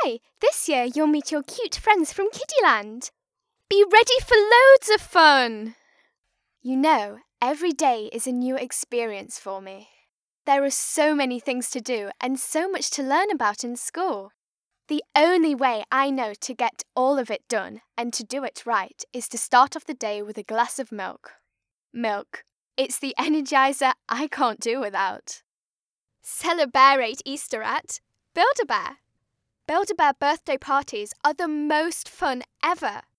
Hi! This year you'll meet your cute friends from Kiddyland. Be ready for loads of fun! You know, every day is a new experience for me. There are so many things to do and so much to learn about in school. The only way I know to get all of it done and to do it right is to start off the day with a glass of milk. Milk. It's the energizer I can't do without. Celebrate Easter at Build-A-Bear. Build-A-Bear birthday parties are the most fun ever.